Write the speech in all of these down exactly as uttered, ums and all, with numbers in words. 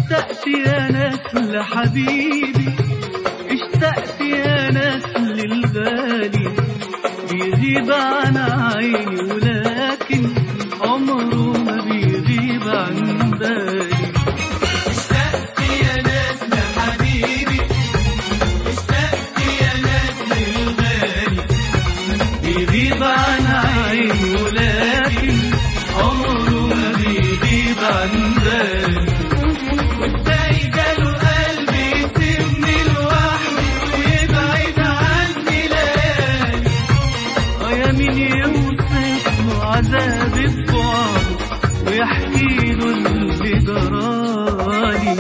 اشتقت يا ناس لحبيبي، اشتقت يا ناس للغالي بيغيب عن عيني ولكن عمره ما بيغيب عن بالي. اشتقت يا ناس لحبيبي، اشتقت يا ناس للغالي بيغيب عن عيني ولكن عمره ما بيغيب عن بالي. وازاي جاله قلبي يسيبني لوحدي ويبعد عني ليالي. اه يا مين يوصف له عذابي ببعده ويحكي له اللي جرالي.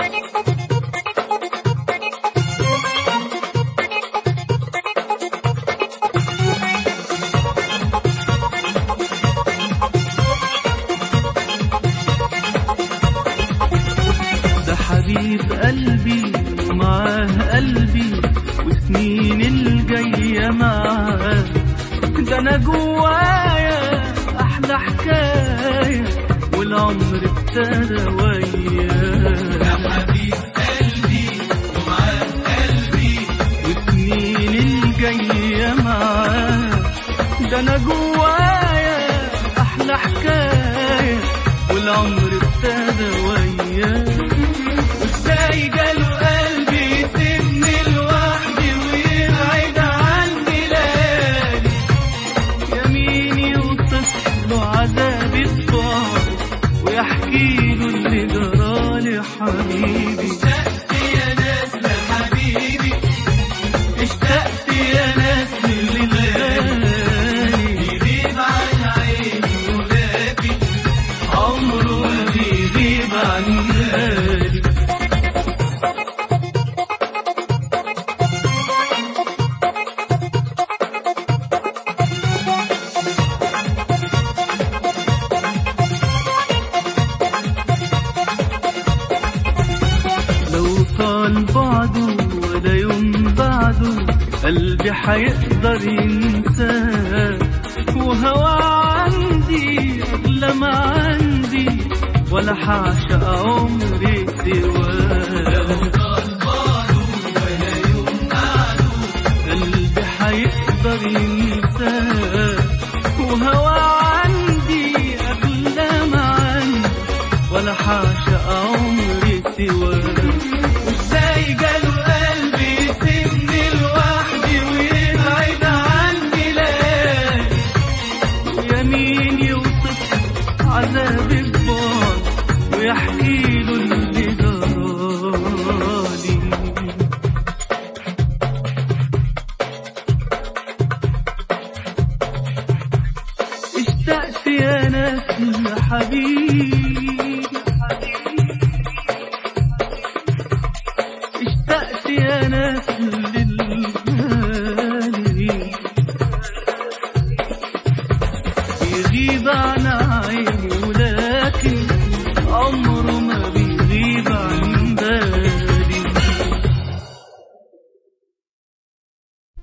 حبيب قلبي ومعاه قلبي وسنين الجاية معاه، ده أنا جوايا أحلى حكاية والعمر ابتدى وياه. يا حبيب قلبي ومعاه قلبي وسنين الجاية معاه، ده أنا جوايا أحلى حكاية والعمر ابتدى وياه. وازاي جاله قلبي يسيبني لوحدي ويبعد عني ليالي. يا مين يوصف له عذابي ببعده ويحكي له اللي جرالي حبيبي. اشتقت يا ناس لحبيبي، اشتقت يا ناس للغالي بيغيب عن عيني ولكن عمره ما بيغيب عن بالي. لو طال بعده ولا يوم بعده قلبي حيقدر ينساه، وهوى عندي أغلى ما عندي ولا حعشق عمري سواه. لو طال بعده ولا يوم بعده قلبي حيقدر ينساه، وهوى عندي أغلى ما عندي ولا حعشق عمري سواه. وازاي جاله قلبي يسيبني لوحدي ويبعد عني ليالي. يا مين يوصف عذابي ببعد ويحكي له اللي جرالي. اشتقت يا ناس لحبيبي،